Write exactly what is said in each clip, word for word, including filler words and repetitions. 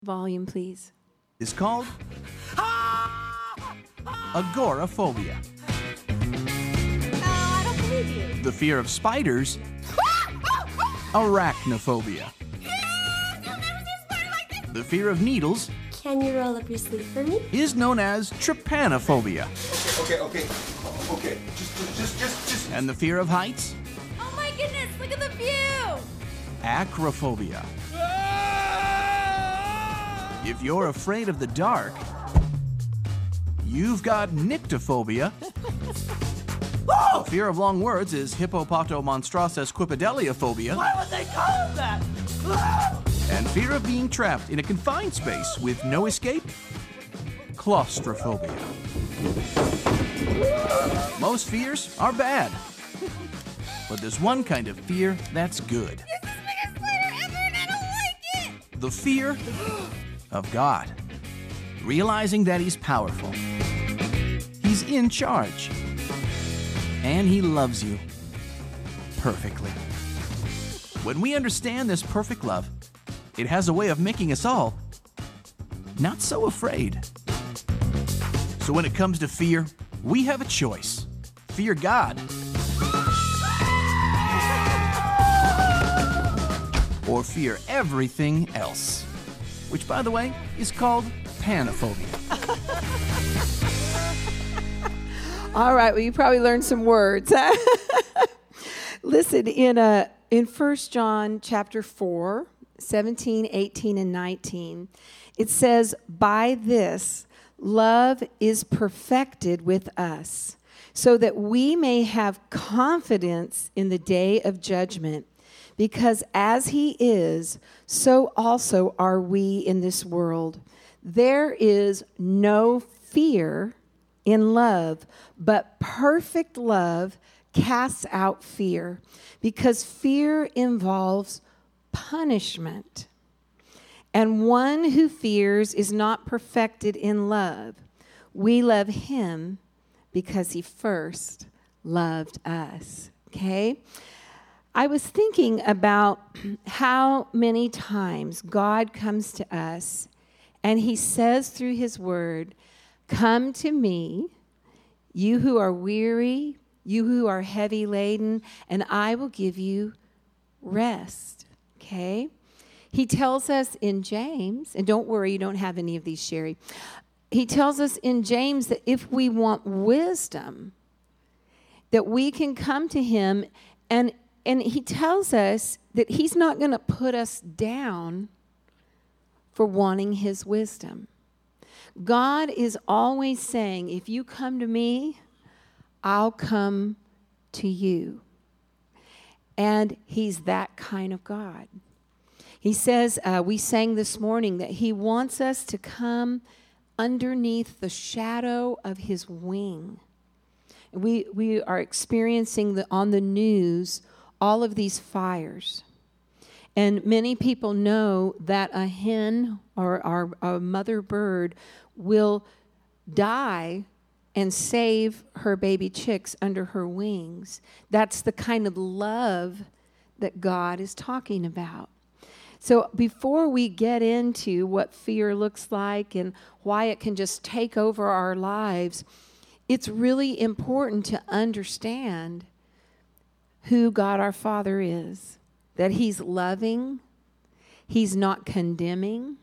Volume, please. Is called agoraphobia. Oh, I don't believe you. The fear of spiders, arachnophobia. You'll never see a spider like this. The fear of needles Can you roll up your sleeve for me? is known as trypanophobia. Okay, okay, okay. Just, just, just, just. And the fear of heights, Oh my goodness, look at the view. acrophobia. If you're afraid of the dark, you've got nyctophobia. The fear of long words is hippopotomonstrosesquippedaliophobia. Why would they call it that? And fear of being trapped in a confined space with no escape, claustrophobia. Most fears are bad, but there's one kind of fear that's good. This is the biggest spider ever and I don't like it. The fear of God. Realizing that He's powerful. He's in charge. And He loves you perfectly. When we understand this perfect love, it has a way of making us all not so afraid. So when it comes to fear, we have a choice. Fear God. Or fear everything else. Which, by the way, is called panophobia. All right, well, you probably learned some words. Listen, in uh, in First John chapter four, seventeen, eighteen, and nineteen, it says, "By this love is perfected with us, so that we may have confidence in the day of judgment. Because as He is, so also are we in this world. There is no fear in love, but perfect love casts out fear, because fear involves punishment. And one who fears is not perfected in love. We love Him because He first loved us." Okay? I was thinking about how many times God comes to us and He says through His word, "Come to me, you who are weary, you who are heavy laden, and I will give you rest." Okay? He tells us in James, and don't worry, you don't have any of these, Sherry. He tells us in James that if we want wisdom, that we can come to Him, and And He tells us that He's not going to put us down for wanting His wisdom. God is always saying, if you come to me, I'll come to you. And He's that kind of God. He says, uh, we sang this morning that He wants us to come underneath the shadow of His wing. We, we are experiencing the, on the news all of these fires. And many people know that a hen or, or a mother bird will die and save her baby chicks under her wings. That's the kind of love that God is talking about. So before we get into what fear looks like and why it can just take over our lives, it's really important to understand who God our Father is, that He's loving, He's not condemning,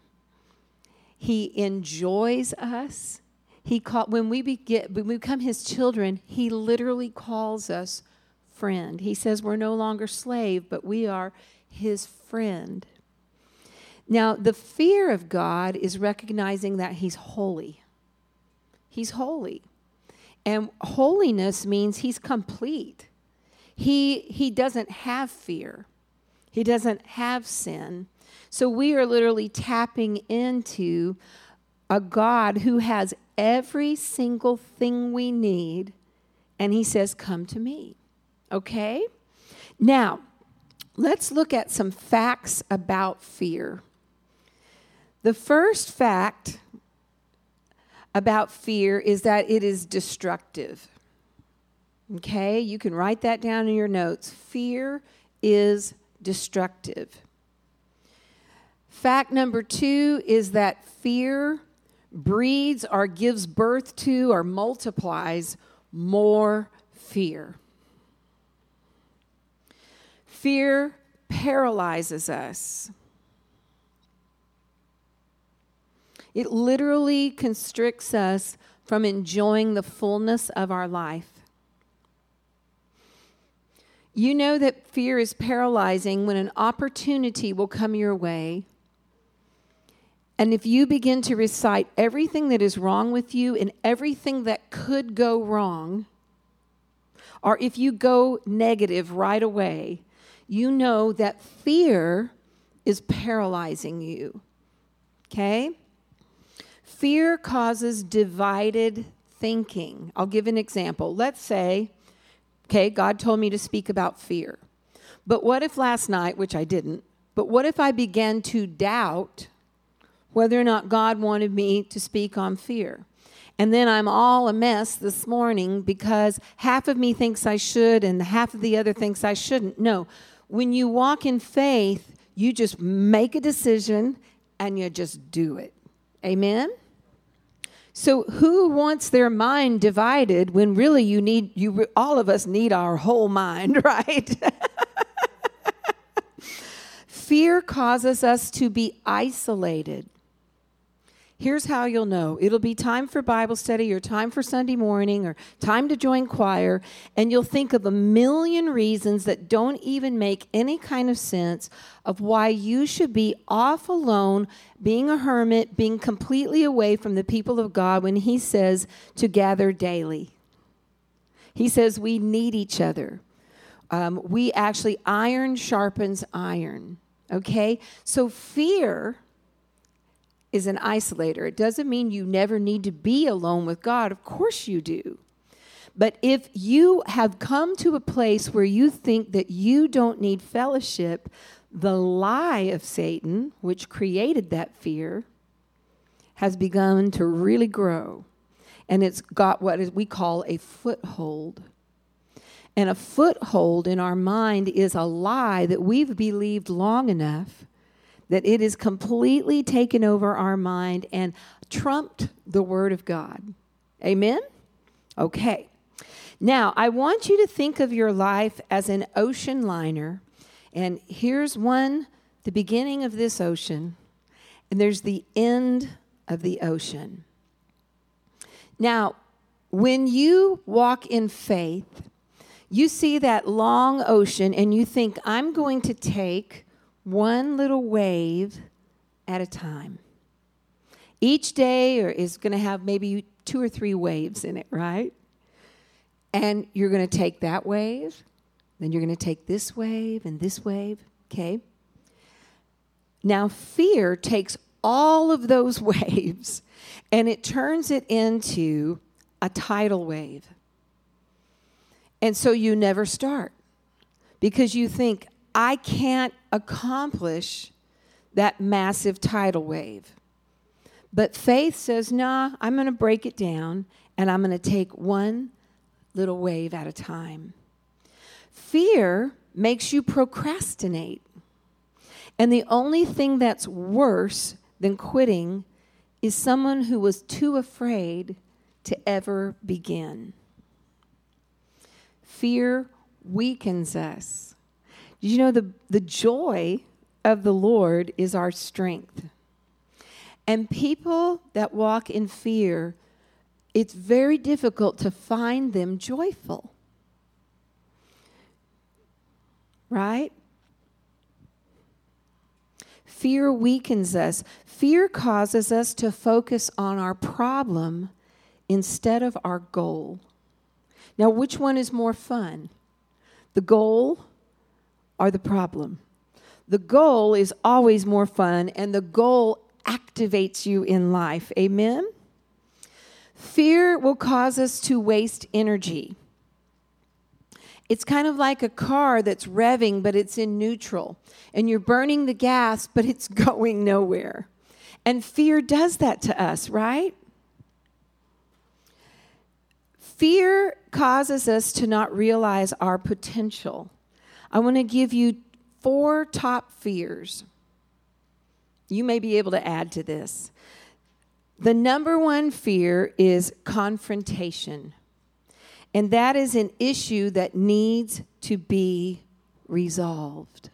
He enjoys us. He call, when we, be, get, when we become His children, He literally calls us friend. He says we're no longer slave, but we are His friend. Now, the fear of God is recognizing that He's holy. He's holy. And holiness means He's complete. He he doesn't have fear. He doesn't have sin. So we are literally tapping into a God who has every single thing we need, and He says, "Come to me." Okay? Now, let's look at some facts about fear. The first fact about fear is that it is destructive. Okay, you can write that down in your notes. Fear is destructive. Fact number two is that fear breeds or gives birth to or multiplies more fear. Fear paralyzes us. It literally constricts us from enjoying the fullness of our life. You know that fear is paralyzing when an opportunity will come your way. And if you begin to recite everything that is wrong with you and everything that could go wrong, or if you go negative right away, you know that fear is paralyzing you. Okay? Fear causes divided thinking. I'll give an example. Let's say, okay, God told me to speak about fear. But what if last night, which I didn't, but what if I began to doubt whether or not God wanted me to speak on fear? And then I'm all a mess this morning because half of me thinks I should and half of the other thinks I shouldn't. No, when you walk in faith, you just make a decision and you just do it. Amen? So who wants their mind divided when really you need, you all of us need our whole mind, right? Fear causes us to be isolated. Here's how you'll know. It'll be time for Bible study or time for Sunday morning or time to join choir, and you'll think of a million reasons that don't even make any kind of sense of why you should be off alone, being a hermit, being completely away from the people of God when he says to gather daily. He says we need each other. Um, we actually, iron sharpens iron, okay? So fear is an isolator. It doesn't mean you never need to be alone with God. Of course you do. But if you have come to a place where you think that you don't need fellowship, the lie of Satan, which created that fear, has begun to really grow. And it's got what we call a foothold. And a foothold in our mind is a lie that we've believed long enough that it is completely taken over our mind and trumped the Word of God. Amen? Okay. Now, I want you to think of your life as an ocean liner. And here's one, the beginning of this ocean, and there's the end of the ocean. Now, when you walk in faith, you see that long ocean and you think, I'm going to take one little wave at a time. Each day is going to have maybe two or three waves in it, right? And you're going to take that wave, then you're going to take this wave and this wave, okay? Now, fear takes all of those waves and it turns it into a tidal wave. And so you never start because you think, I can't accomplish that massive tidal wave. But faith says, nah, I'm going to break it down and I'm going to take one little wave at a time. Fear makes you procrastinate. And the only thing that's worse than quitting is someone who was too afraid to ever begin. Fear weakens us. Did you know the, the joy of the Lord is our strength? And people that walk in fear, it's very difficult to find them joyful. Right? Fear weakens us. Fear causes us to focus on our problem instead of our goal. Now, which one is more fun? The goal or the problem? The goal is always more fun, and the goal activates you in life. Amen? Fear will cause us to waste energy. It's kind of like a car that's revving, but it's in neutral. And you're burning the gas, but it's going nowhere. And fear does that to us, right? Fear causes us to not realize our potential. I want to give you four top fears. you may be able to add to this. The number one fear is confrontation. And that is an issue that needs to be resolved.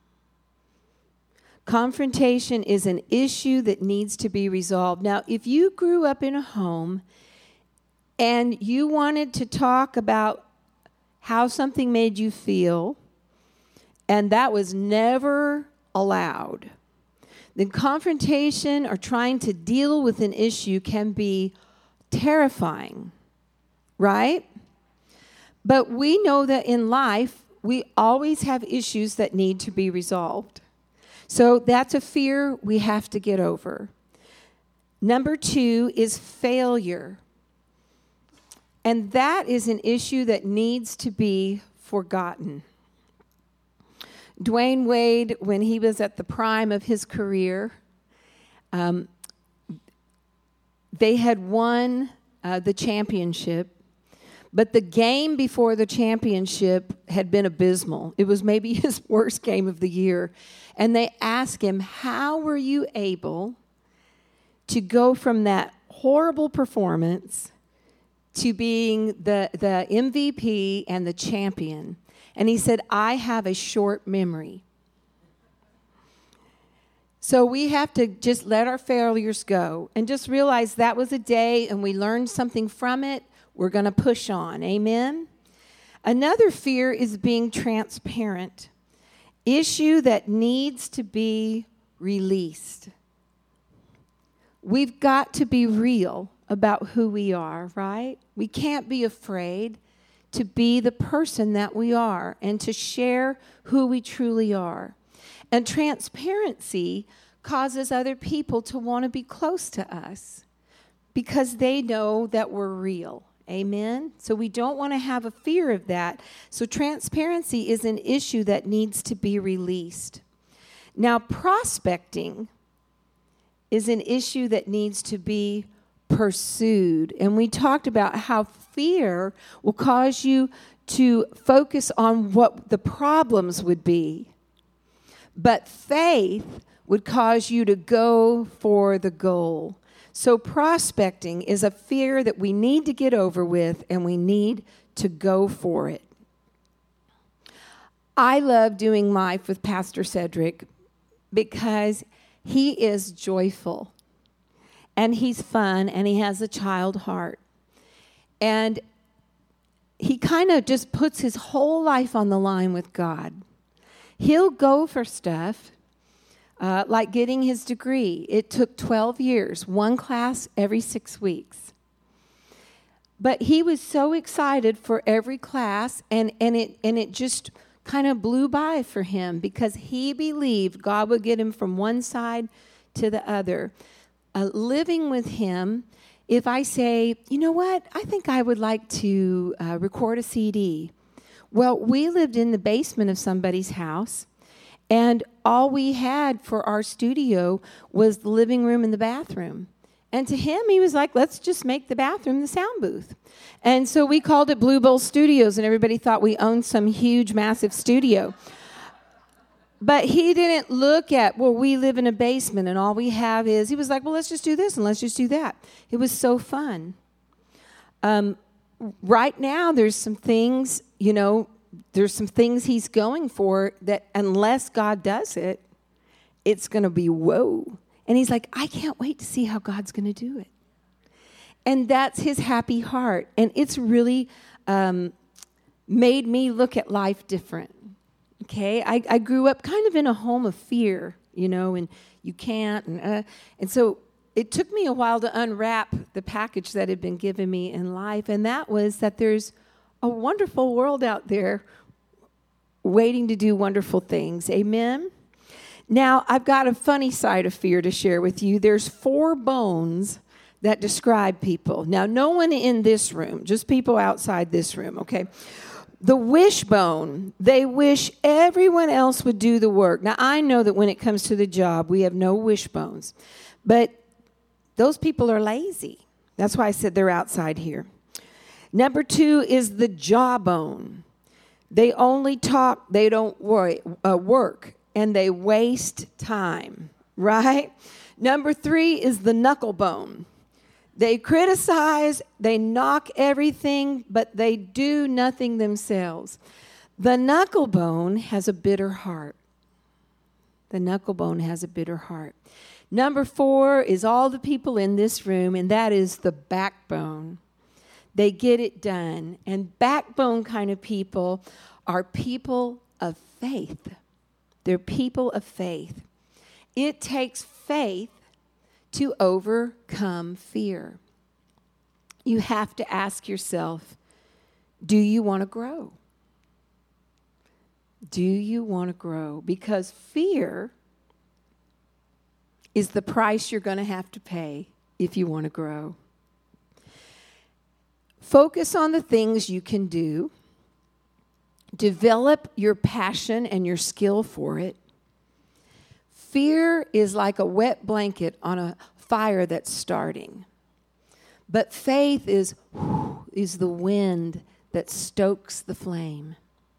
Confrontation is an issue that needs to be resolved. Now, if you grew up in a home and you wanted to talk about how something made you feel, and that was never allowed, then confrontation or trying to deal with an issue can be terrifying, right? But we know that in life, we always have issues that need to be resolved. So that's a fear we have to get over. Number two is failure. And that is an issue that needs to be forgotten. Dwayne Wade, when he was at the prime of his career, um, they had won uh, the championship, but the game before the championship had been abysmal. It was maybe his worst game of the year. And they asked him, how were you able to go from that horrible performance to being the, the M V P and the champion? And he said, I have a short memory. So we have to just let our failures go and just realize that was a day and we learned something from it. We're going to push on. Amen? Another fear is being transparent. Issue that needs to be released. We've got to be real about who we are, right? We can't be afraid to be the person that we are and to share who we truly are. And transparency causes other people to want to be close to us because they know that we're real. Amen? So we don't want to have a fear of that. So transparency is an issue that needs to be released. Now, prospecting is an issue that needs to be pursued. And we talked about how fear will cause you to focus on what the problems would be. But faith would cause you to go for the goal. So prospecting is a fear that we need to get over with, and we need to go for it. I love doing life with Pastor Cedric because he is joyful, and he's fun, and he has a child heart. And he kind of just puts his whole life on the line with God. He'll go for stuff. Uh, like getting his degree. It took twelve years, one class every six weeks. But he was so excited for every class, and, and it and it just kind of blew by for him because he believed God would get him from one side to the other. Uh, living with him, if I say, you know what, I think I would like to uh, record a C D. Well, we lived in the basement of somebody's house, and all we had for our studio was the living room and the bathroom. And to him, he was like, let's just make the bathroom the sound booth. And so we called it Blue Bowl Studios, and everybody thought we owned some huge, massive studio. But he didn't look at, well, we live in a basement, and all we have is, he was like, well, let's just do this, and let's just do that. It was so fun. Um, right now, there's some things, you know, there's some things he's going for that unless God does it, it's going to be whoa. And he's like, I can't wait to see how God's going to do it. And that's his happy heart. And it's really um, made me look at life different. Okay? I, I grew up kind of in a home of fear, you know, and you can't. And, uh, and so it took me a while to unwrap the package that had been given me in life. And that was that there's a wonderful world out there waiting to do wonderful things. Amen? Now, I've got a funny side of fear to share with you. There's four bones that describe people. Now, no one in this room, just people outside this room, okay? The wishbone, they wish everyone else would do the work. Now, I know that when it comes to the job, we have no wishbones. But those people are lazy. That's why I said they're outside here. Number two is the jawbone. They only talk, they don't worry, uh, work, and they waste time. right? Number three is the knuckle bone. They criticize, they knock everything, but they do nothing themselves. The knuckle bone has a bitter heart. The knuckle bone has a bitter heart. Number four is all the people in this room, and that is the backbone. They get it done. And backbone kind of people are people of faith. They're people of faith. It takes faith to overcome fear. You have to ask yourself, do you want to grow? Do you want to grow? Because fear is the price you're going to have to pay if you want to grow. Focus on the things you can do. Develop your passion and your skill for it. Fear is like a wet blanket on a fire that's starting. But faith is, is the wind that stokes the flame.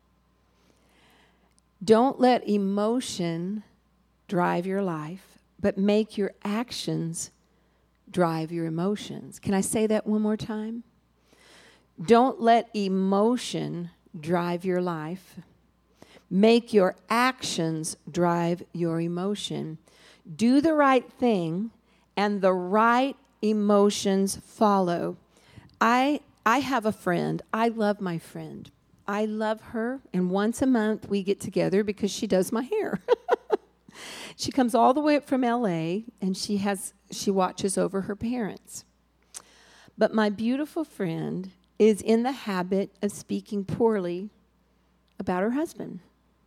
Don't let emotion drive your life, but make your actions drive your emotions. Can I say that one more time? Don't let emotion drive your life. Make your actions drive your emotion. Do the right thing, and the right emotions follow. I I have a friend. I love my friend. I love her, and once a month we get together because she does my hair. She comes all the way up from L A, and she has she watches over her parents. But my beautiful friend is in the habit of speaking poorly about her husband.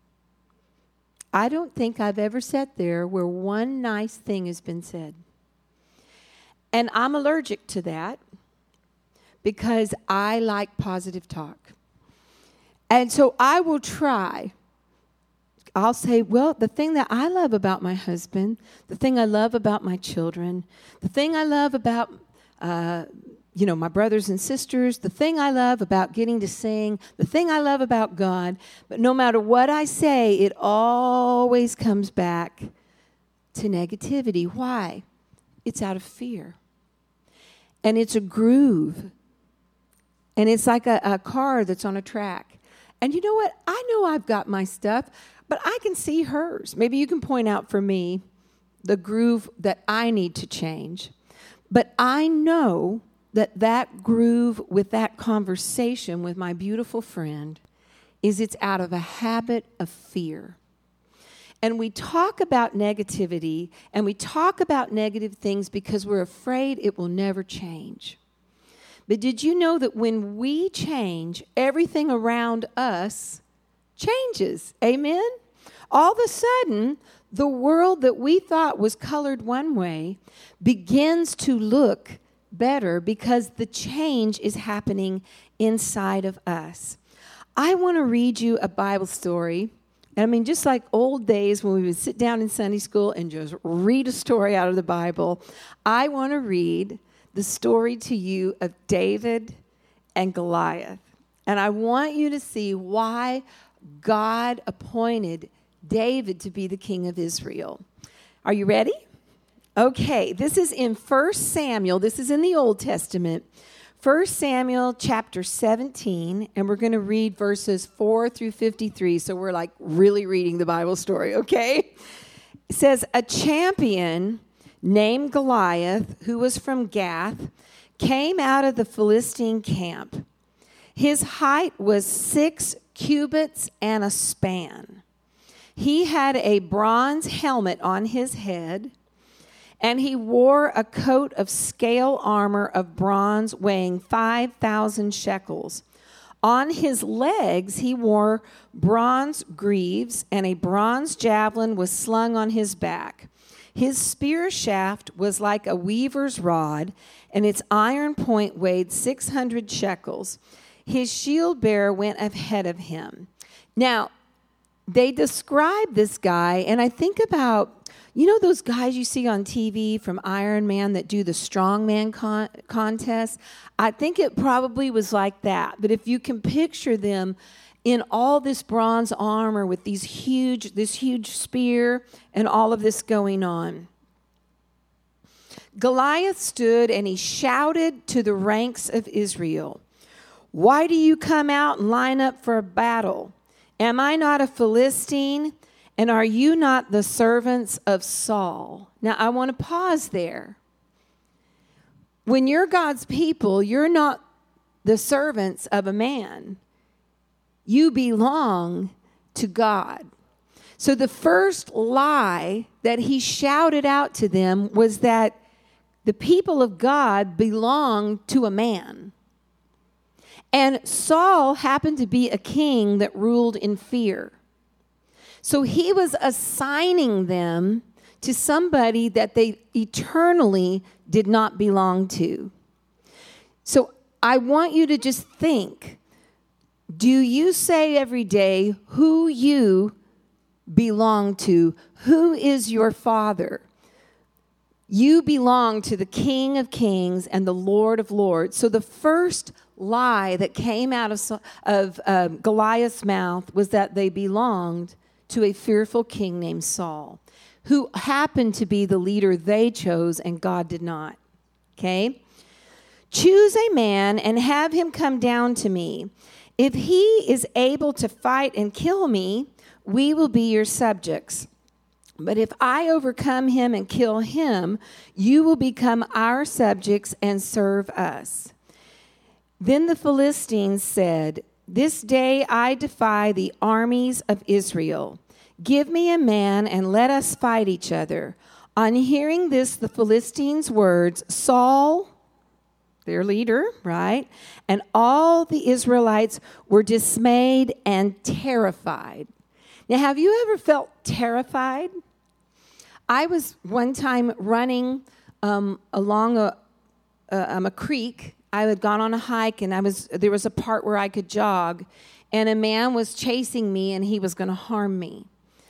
I don't think I've ever sat there where one nice thing has been said. And I'm allergic to that because I like positive talk. And so I will try. I'll say, well, the thing that I love about my husband, the thing I love about my children, the thing I love about, uh, you know, my brothers and sisters, the thing I love about getting to sing, the thing I love about God. But no matter what I say, it always comes back to negativity. Why? It's out of fear. And it's a groove. And it's like a, a car that's on a track. And you know what? I know I've got my stuff, but I can see hers. Maybe you can point out for me the groove that I need to change. But I know that that groove with that conversation with my beautiful friend is it's out of a habit of fear. And we talk about negativity and we talk about negative things because we're afraid it will never change. But did you know that when we change, everything around us changes? Amen? All of a sudden, the world that we thought was colored one way begins to look better because the change is happening inside of us. I want to read you a Bible story. I mean, just like old days when we would sit down in Sunday school and just read a story out of the Bible, I want to read the story to you of David and Goliath. And I want you to see why God appointed David to be the king of Israel. Are you ready? Okay, this is in First Samuel. This is in the Old Testament. First Samuel chapter seventeen, and we're going to read verses four through fifty-three. So we're like really reading the Bible story, okay? It says, a champion named Goliath, who was from Gath, came out of the Philistine camp. His height was six cubits and a span. He had a bronze helmet on his head, and he wore a coat of scale armor of bronze weighing five thousand shekels. On his legs he wore bronze greaves, and a bronze javelin was slung on his back. His spear shaft was like a weaver's rod, and its iron point weighed six hundred shekels. His shield bearer went ahead of him. Now, they describe this guy, and I think about, you know those guys you see on T V from Iron Man that do the strongman con- contest? I think it probably was like that. But if you can picture them in all this bronze armor with these huge, this huge spear and all of this going on. Goliath stood and he shouted to the ranks of Israel, "Why do you come out and line up for a battle? Am I not a Philistine? And are you not the servants of Saul?" Now, I want to pause there. When you're God's people, you're not the servants of a man. You belong to God. So the first lie that he shouted out to them was that the people of God belonged to a man. And Saul happened to be a king that ruled in fear. So he was assigning them to somebody that they eternally did not belong to. So I want you to just think, do you say every day who you belong to? Who is your father? You belong to the King of Kings and the Lord of Lords. So the first lie that came out of, of uh, Goliath's mouth was that they belonged to a fearful king named Saul, who happened to be the leader they chose and God did not. Okay? Choose a man and have him come down to me. If he is able to fight and kill me, we will be your subjects. But if I overcome him and kill him, you will become our subjects and serve us. Then the Philistines said, "This day I defy the armies of Israel. Give me a man and let us fight each other." On hearing this, the Philistines' words, Saul, their leader, right, and all the Israelites were dismayed and terrified. Now, have you ever felt terrified? I was one time running um, along a, a, um, a creek. I had gone on a hike, and I was there was a part where I could jog, and a man was chasing me, and he was going to harm me.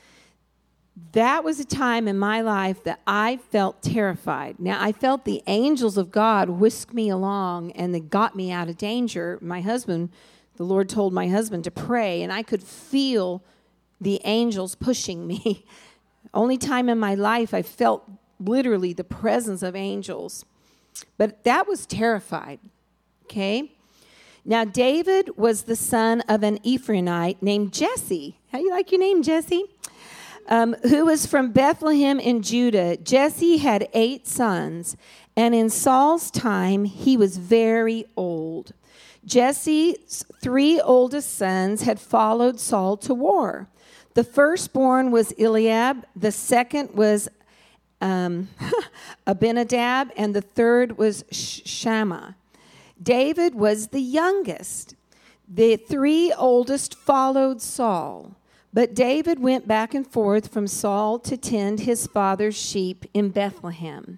That was a time in my life that I felt terrified. Now, I felt the angels of God whisk me along, and they got me out of danger. My husband, the Lord told my husband to pray, and I could feel the angels pushing me. Only time in my life I felt literally the presence of angels. But that was terrified, okay? Now, David was the son of an Ephraimite named Jesse. How do you like your name, Jesse? Um, who was from Bethlehem in Judah. Jesse had eight sons, and in Saul's time, he was very old. Jesse's three oldest sons had followed Saul to war. The firstborn was Eliab, the second was um, Abinadab, and the third was Shammah. David was the youngest. The three oldest followed Saul, but David went back and forth from Saul to tend his father's sheep in Bethlehem.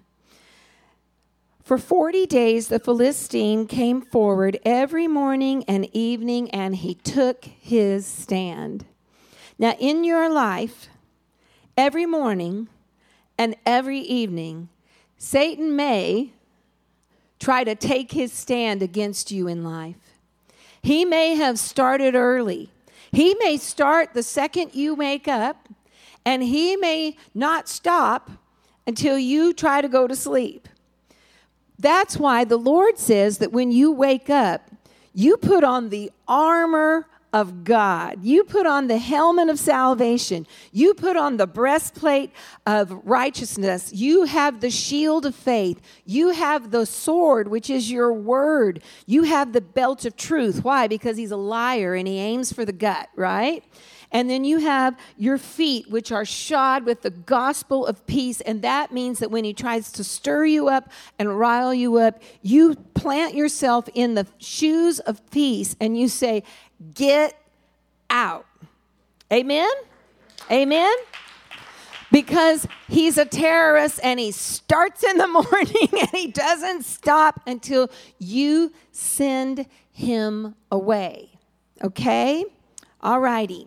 For forty days the Philistine came forward every morning and evening, and he took his stand. Now, in your life, every morning and every evening, Satan may try to take his stand against you in life. He may have started early. He may start the second you wake up, and he may not stop until you try to go to sleep. That's why the Lord says that when you wake up, you put on the armor of God. You put on the helmet of salvation. You put on the breastplate of righteousness. You have the shield of faith. You have the sword, which is your word. You have the belt of truth. Why? Because he's a liar and he aims for the gut, right? And then you have your feet, which are shod with the gospel of peace. And that means that when he tries to stir you up and rile you up, you plant yourself in the shoes of peace and you say, "Get out." Amen? Amen? Because he's a terrorist and he starts in the morning and he doesn't stop until you send him away. Okay? All righty.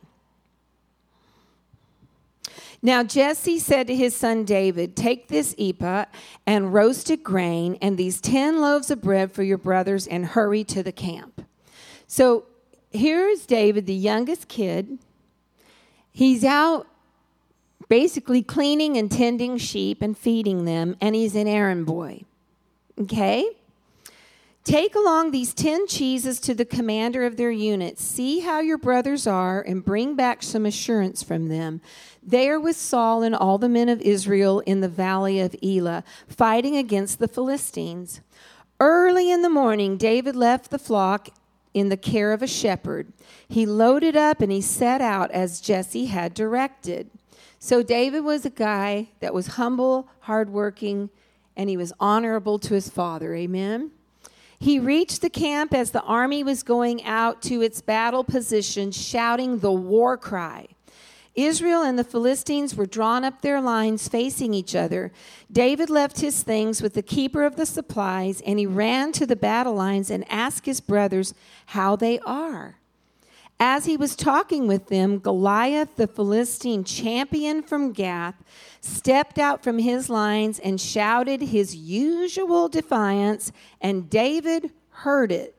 Now Jesse said to his son David, "Take this ephah and roasted grain and these ten loaves of bread for your brothers and hurry to the camp." So here's David, the youngest kid. He's out basically cleaning and tending sheep and feeding them, and he's an errand boy. Okay? Take along these ten cheeses to the commander of their unit. See how your brothers are, and bring back some assurance from them. They are with Saul and all the men of Israel in the valley of Elah, fighting against the Philistines. Early in the morning, David left the flock in the care of a shepherd. He loaded up and he set out as Jesse had directed. So David was a guy that was humble, hardworking, and he was honorable to his father. Amen. He reached the camp as the army was going out to its battle position, shouting the war cry. Israel and the Philistines were drawn up their lines facing each other. David left his things with the keeper of the supplies, and he ran to the battle lines and asked his brothers how they are. As he was talking with them, Goliath, the Philistine champion from Gath, stepped out from his lines and shouted his usual defiance, and David heard it.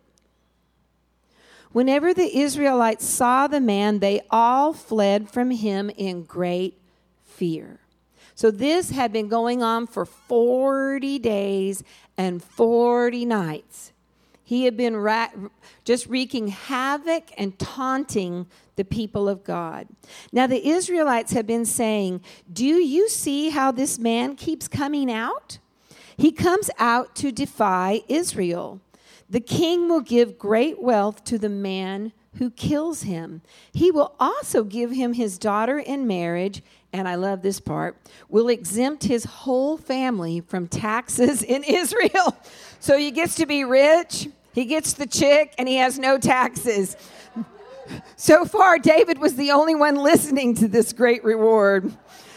Whenever the Israelites saw the man, they all fled from him in great fear. So this had been going on for forty days and forty nights. He had been ra- just wreaking havoc and taunting the people of God. Now the Israelites have been saying, "Do you see how this man keeps coming out? He comes out to defy Israel. The king will give great wealth to the man who kills him. He will also give him his daughter in marriage," and I love this part, "will exempt his whole family from taxes in Israel." So he gets to be rich, he gets the chick, and he has no taxes. So far, David was the only one listening to this great reward.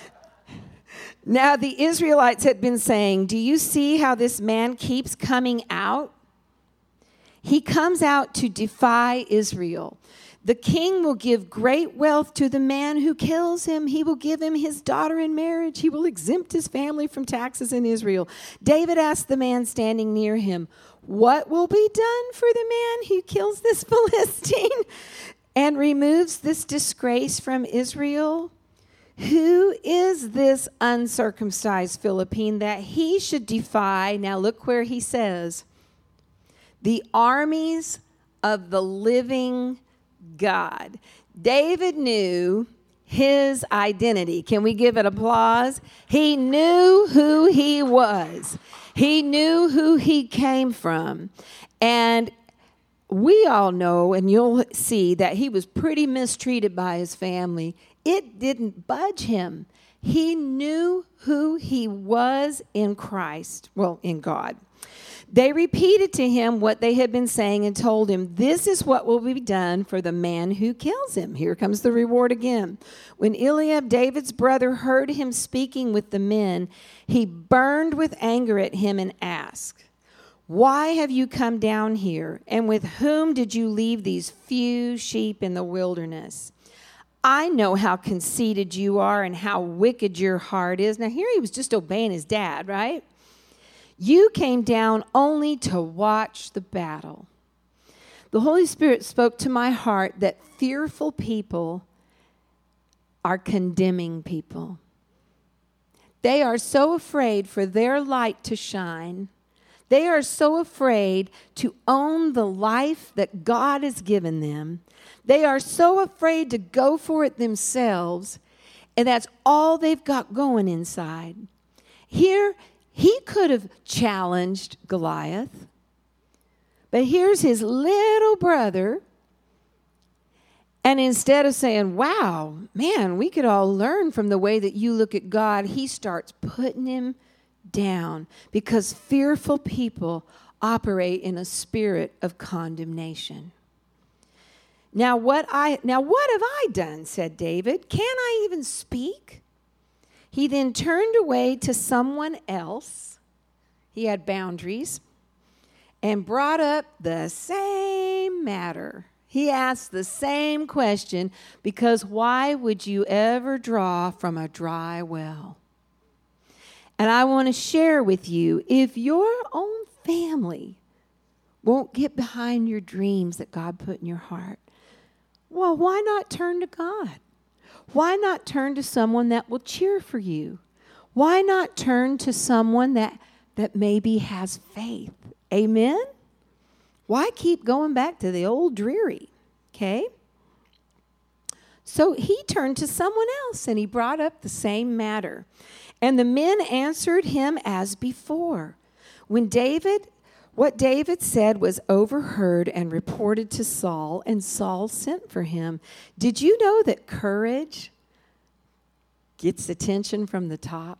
Now the Israelites had been saying, "Do you see how this man keeps coming out? He comes out to defy Israel. The king will give great wealth to the man who kills him. He will give him his daughter in marriage. He will exempt his family from taxes in Israel." David asked the man standing near him, "What will be done for the man who kills this Philistine and removes this disgrace from Israel? Who is this uncircumcised Philistine that he should defy?" Now look where he says, "the armies of the living God." David knew his identity. Can we give it applause? He knew who he was. He knew who he came from. And we all know, and you'll see, that he was pretty mistreated by his family. It didn't budge him. He knew who he was in Christ, well, in God. They repeated to him what they had been saying and told him, "This is what will be done for the man who kills him." Here comes the reward again. When Eliab, David's brother, heard him speaking with the men, he burned with anger at him and asked, "Why have you come down here? And with whom did you leave these few sheep in the wilderness? I know how conceited you are and how wicked your heart is." Now here he was just obeying his dad, right? "You came down only to watch the battle." The Holy Spirit spoke to my heart that fearful people are condemning people. They are so afraid for their light to shine. They are so afraid to own the life that God has given them. They are so afraid to go for it themselves, and that's all they've got going inside. Here, he could have challenged Goliath, but here's his little brother, and instead of saying, "Wow, man, we could all learn from the way that you look at God," he starts putting him down because fearful people operate in a spirit of condemnation. Now what I now what have I done?" said David. "Can I even speak?" He then turned away to someone else. He had boundaries, and brought up the same matter. He asked the same question, because why would you ever draw from a dry well? And I want to share with you, if your own family won't get behind your dreams that God put in your heart, Well, why not turn to God? Why not turn to someone that will cheer for you? Why not turn to someone that, that maybe has faith? Amen? Why keep going back to the old dreary? Okay? So he turned to someone else, and he brought up the same matter. And the men answered him as before. When David, what David said was overheard and reported to Saul, and Saul sent for him. Did you know that courage gets attention from the top?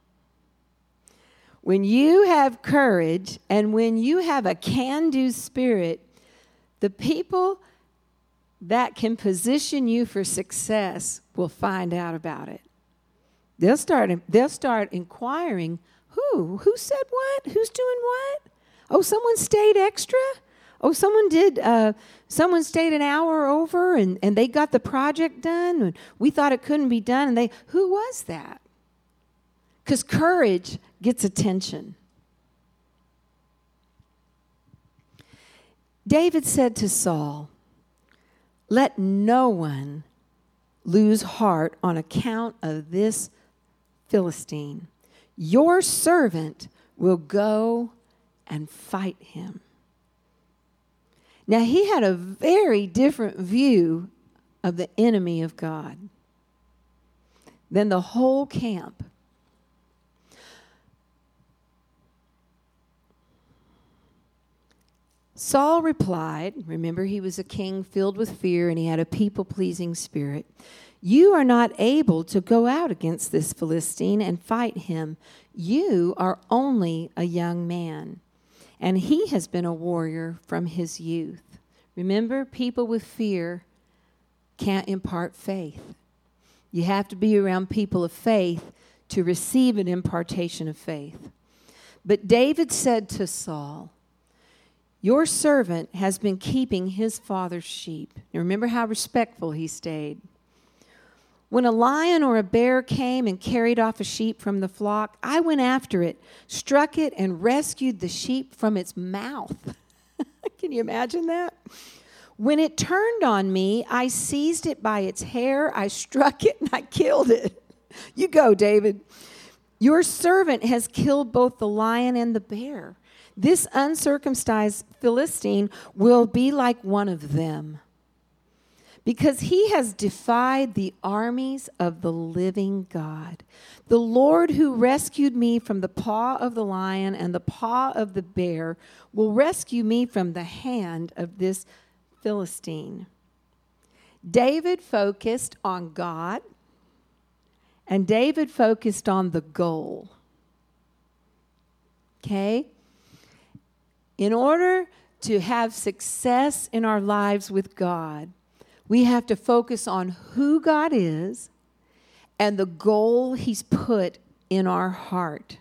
When you have courage and when you have a can-do spirit, the people that can position you for success will find out about it. They'll start, they'll start inquiring, who? Who said what? Who's doing what? Oh, someone stayed extra? Oh, someone did, uh, someone stayed an hour over and, and they got the project done. And we thought it couldn't be done. And they, who was that? Because courage gets attention. David said to Saul, let no one lose heart on account of this Philistine. Your servant will go and fight him. Now, he had a very different view of the enemy of God than the whole camp. Saul replied, remember he was a king filled with fear and he had a people-pleasing spirit. You are not able to go out against this Philistine and fight him. You are only a young man, and he has been a warrior from his youth. Remember, people with fear can't impart faith. You have to be around people of faith to receive an impartation of faith. But David said to Saul, your servant has been keeping his father's sheep. Now remember how respectful he stayed. When a lion or a bear came and carried off a sheep from the flock, I went after it, struck it, and rescued the sheep from its mouth. Can you imagine that? When it turned on me, I seized it by its hair, I struck it, and I killed it. You go, David. Your servant has killed both the lion and the bear. This uncircumcised Philistine will be like one of them, because he has defied the armies of the living God. The Lord who rescued me from the paw of the lion and the paw of the bear will rescue me from the hand of this Philistine. David focused on God, and David focused on the goal. Okay? In order to have success in our lives with God, we have to focus on who God is and the goal he's put in our heart.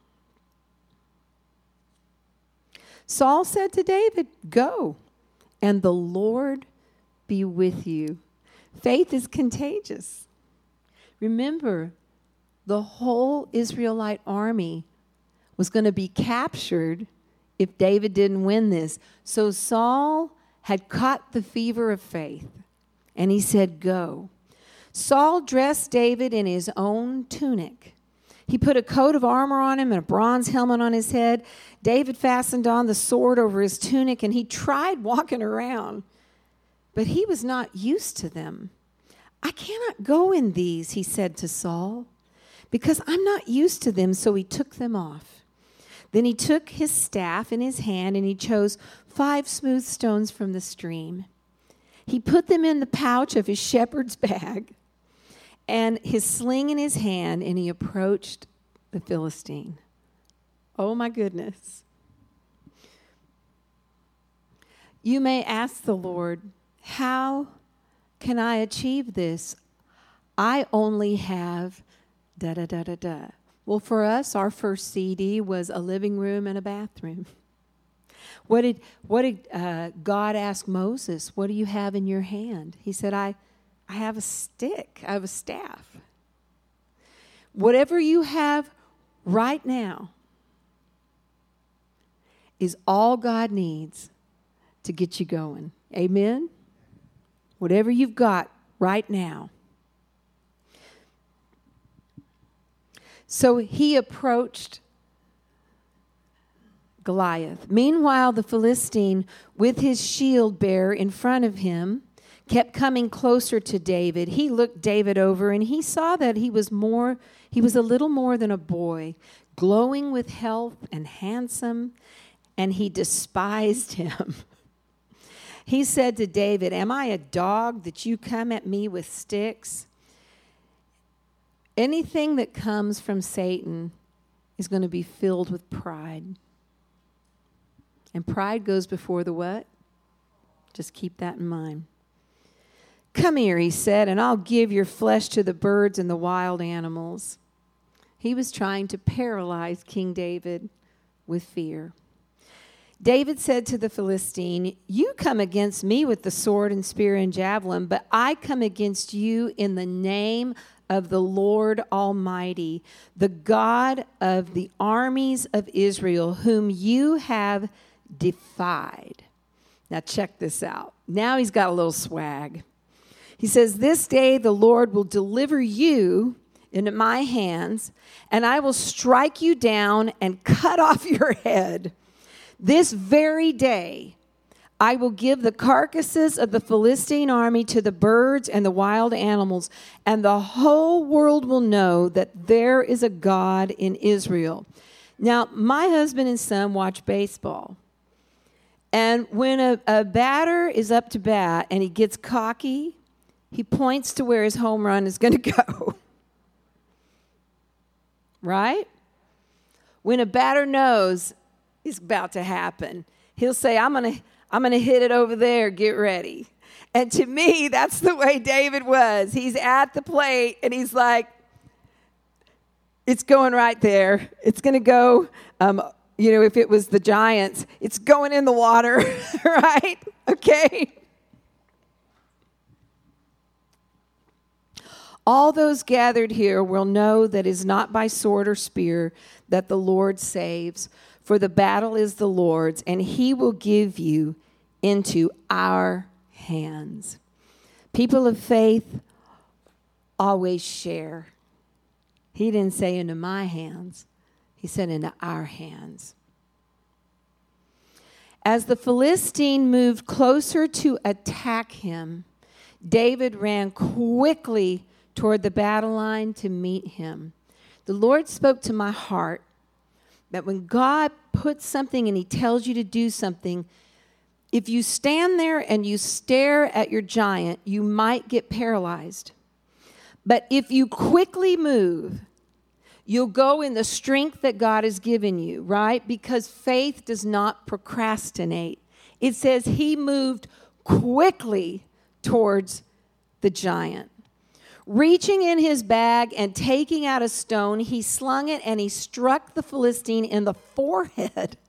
Saul said to David, go, and the Lord be with you. Faith is contagious. Remember, the whole Israelite army was going to be captured if David didn't win this. So Saul had caught the fever of faith, and he said, go. Saul dressed David in his own tunic. He put a coat of armor on him and a bronze helmet on his head. David fastened on the sword over his tunic, and he tried walking around, but he was not used to them. I cannot go in these, he said to Saul, because I'm not used to them. So he took them off. Then he took his staff in his hand, and he chose five smooth stones from the stream. He put them in the pouch of his shepherd's bag and his sling in his hand, and he approached the Philistine. Oh, my goodness. You may ask the Lord, how can I achieve this? I only have da-da-da-da-da. Well, for us, our first C D was a living room and a bathroom. What did what did uh, God ask Moses? What do you have in your hand? He said, I, I have a stick. I have a staff. Whatever you have right now is all God needs to get you going. Amen? Whatever you've got right now. So he approached Goliath. Meanwhile, the Philistine, with his shield bearer in front of him, kept coming closer to David. He looked David over, and he saw that he was more, he was a little more than a boy, glowing with health and handsome, and he despised him. He said to David, "Am I a dog that you come at me with sticks?" Anything that comes from Satan is going to be filled with pride. And pride goes before the what? Just keep that in mind. "Come here," he said, "and I'll give your flesh to the birds and the wild animals." He was trying to paralyze King David with fear. David said to the Philistine, "You come against me with the sword and spear and javelin, but I come against you in the name of the Lord Almighty, the God of the armies of Israel, whom you have defied." Now check this out. Now he's got a little swag. He says, "This day the Lord will deliver you into my hands, and I will strike you down and cut off your head. This very day I will give the carcasses of the Philistine army to the birds and the wild animals, and the whole world will know that there is a God in Israel." Now, my husband and son watch baseball. And when a, a batter is up to bat and he gets cocky, he points to where his home run is going to go. Right? When a batter knows it's about to happen, he'll say, I'm going to I'm going to hit it over there. Get ready. And to me, that's the way David was. He's at the plate, and he's like, it's going right there. It's going to go, um, you know, if it was the Giants, it's going in the water, right? Okay. All those gathered here will know that it is not by sword or spear that the Lord saves, for the battle is the Lord's, and he will give you into our hands. People of faith always share. He didn't say into my hands. He said into our hands. As the Philistine moved closer to attack him, David ran quickly toward the battle line to meet him. The Lord spoke to my heart that when God puts something and he tells you to do something, if you stand there and you stare at your giant, you might get paralyzed. But if you quickly move, you'll go in the strength that God has given you, right? Because faith does not procrastinate. It says he moved quickly towards the giant. Reaching in his bag and taking out a stone, he slung it and he struck the Philistine in the forehead.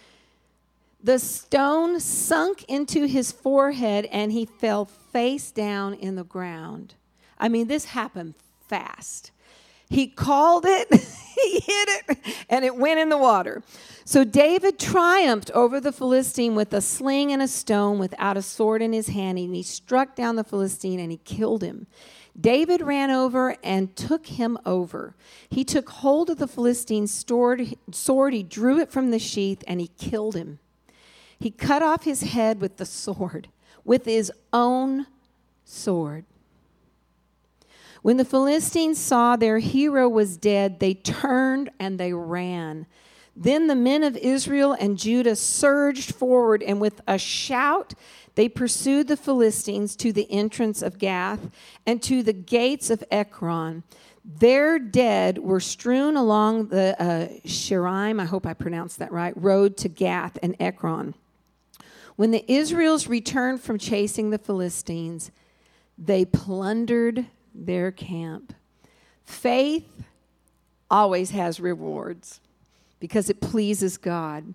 The stone sunk into his forehead and he fell face down in the ground. I mean, this happened fast. He called it, he hit it, and it went in the water. So David triumphed over the Philistine with a sling and a stone, without a sword in his hand, and he struck down the Philistine and he killed him. David ran over and took him over. He took hold of the Philistine's sword, he drew it from the sheath, and he killed him. He cut off his head with the sword, with his own sword. When the Philistines saw their hero was dead, they turned and they ran. Then the men of Israel and Judah surged forward, and with a shout, they pursued the Philistines to the entrance of Gath and to the gates of Ekron. Their dead were strewn along the uh, Shiraim, I hope I pronounced that right, road to Gath and Ekron. When the Israelites returned from chasing the Philistines, they plundered their camp. Faith always has rewards because it pleases God.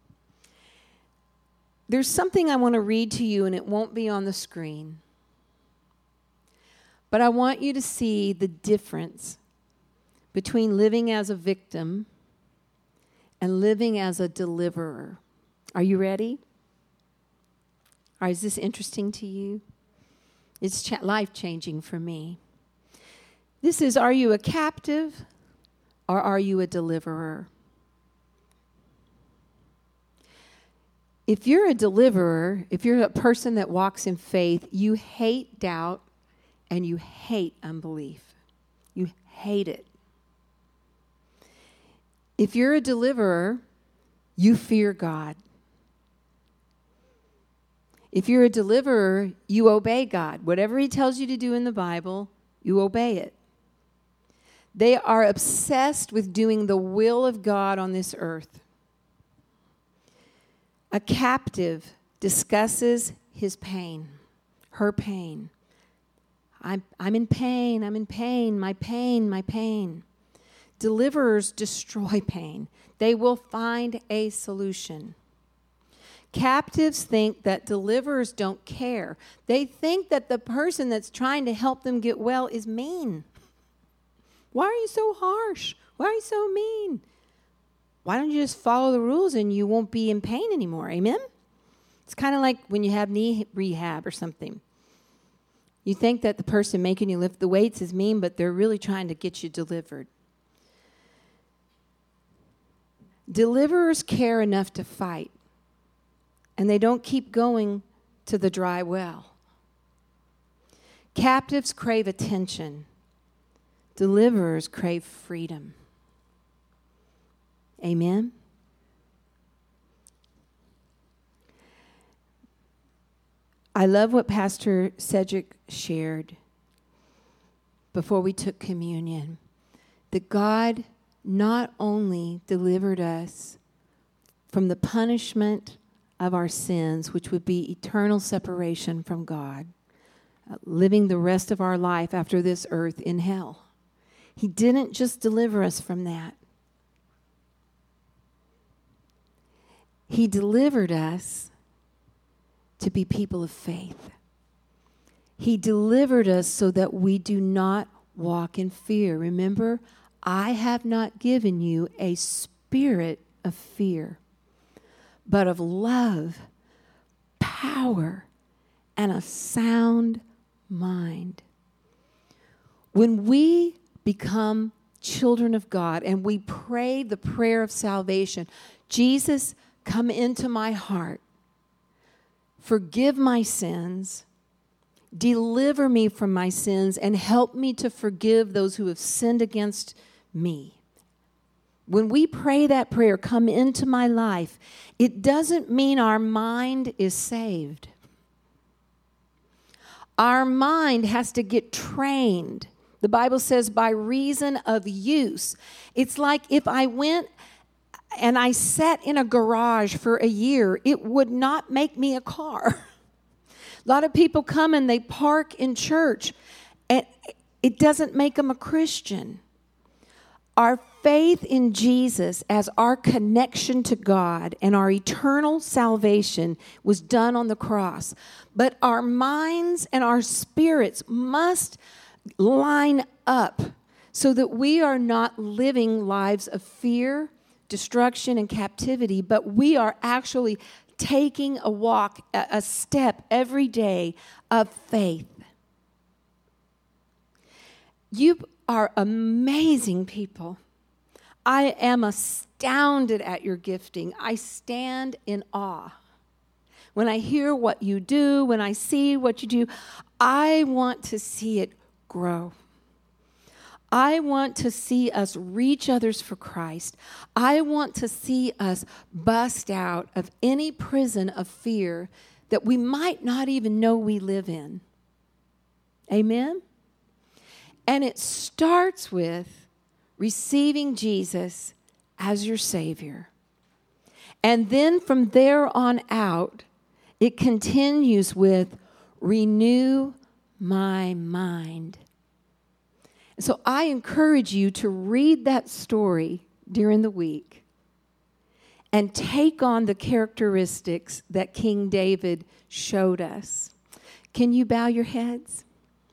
There's something I want to read to you, and it won't be on the screen. But I want you to see the difference between living as a victim and living as a deliverer. Are you ready? Or is this interesting to you? It's cha- life-changing for me. This is, are you a captive or are you a deliverer? If you're a deliverer, if you're a person that walks in faith, you hate doubt and you hate unbelief. You hate it. If you're a deliverer, you fear God. If you're a deliverer, you obey God. Whatever he tells you to do in the Bible, you obey it. They are obsessed with doing the will of God on this earth. A captive discusses his pain, her pain. I'm, I'm in pain, I'm in pain, my pain, my pain. Deliverers destroy pain. They will find a solution. Captives think that deliverers don't care. They think that the person that's trying to help them get well is mean. Why are you so harsh? Why are you so mean? Why don't you just follow the rules and you won't be in pain anymore? Amen? It's kind of like when you have knee rehab or something. You think that the person making you lift the weights is mean, but they're really trying to get you delivered. Deliverers care enough to fight, and they don't keep going to the dry well. Captives crave attention. Deliverers crave freedom. Amen? I love what Pastor Cedric shared before we took communion. That God not only delivered us from the punishment of our sins, which would be eternal separation from God, uh, living the rest of our life after this earth in hell. He didn't just deliver us from that. He delivered us to be people of faith. He delivered us so that we do not walk in fear. Remember, I have not given you a spirit of fear, but of love, power, and a sound mind. When we become children of God and we pray the prayer of salvation, Jesus, come into my heart. Forgive my sins. Deliver me from my sins and help me to forgive those who have sinned against me. When we pray that prayer, come into my life, it doesn't mean our mind is saved. Our mind has to get trained. The Bible says by reason of use. It's like if I went and I sat in a garage for a year, it would not make me a car. A lot of people come and they park in church, and it doesn't make them a Christian. Our faith in Jesus as our connection to God and our eternal salvation was done on the cross. But our minds and our spirits must line up so that we are not living lives of fear, destruction, and captivity, but we are actually taking a walk, a step every day of faith. You are amazing people. I am astounded at your gifting. I stand in awe. When I hear what you do, when I see what you do, I want to see it grow. I want to see us reach others for Christ. I want to see us bust out of any prison of fear that we might not even know we live in. Amen? And it starts with receiving Jesus as your Savior. And then from there on out, it continues with renew my mind. So I encourage you to read that story during the week and take on the characteristics that King David showed us. Can you bow your heads?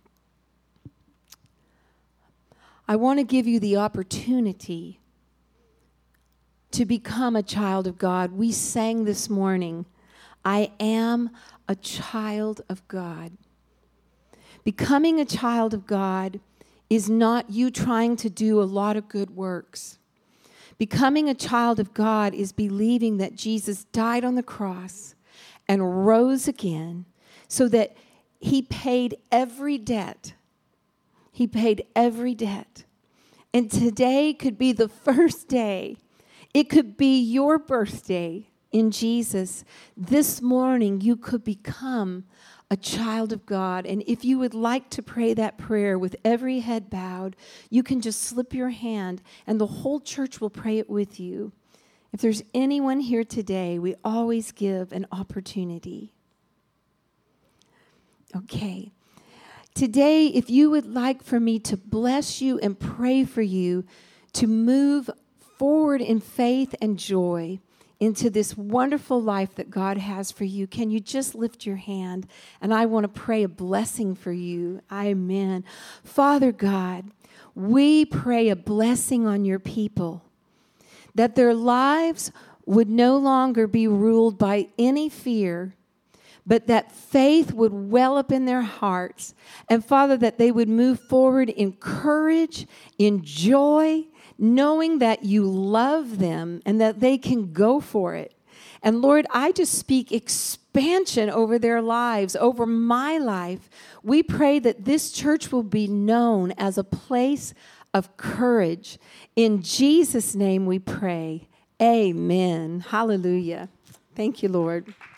I want to give you the opportunity to become a child of God. We sang this morning, I am a child of God. Becoming a child of God is not you trying to do a lot of good works. Becoming a child of God is believing that Jesus died on the cross and rose again so that he paid every debt. He paid every debt. And today could be the first day. It could be your birthday in Jesus. This morning you could become a child of God. And if you would like to pray that prayer with every head bowed, you can just slip your hand and the whole church will pray it with you. If there's anyone here today, we always give an opportunity. Okay. Today, if you would like for me to bless you and pray for you to move forward in faith and joy into this wonderful life that God has for you, can you just lift your hand? And I want to pray a blessing for you. Amen. Father God, we pray a blessing on your people, that their lives would no longer be ruled by any fear, but that faith would well up in their hearts. And Father, that they would move forward in courage, in joy, knowing that you love them and that they can go for it. And Lord, I just speak expansion over their lives, over my life. We pray that this church will be known as a place of courage. In Jesus' name we pray. Amen. Hallelujah. Thank you, Lord.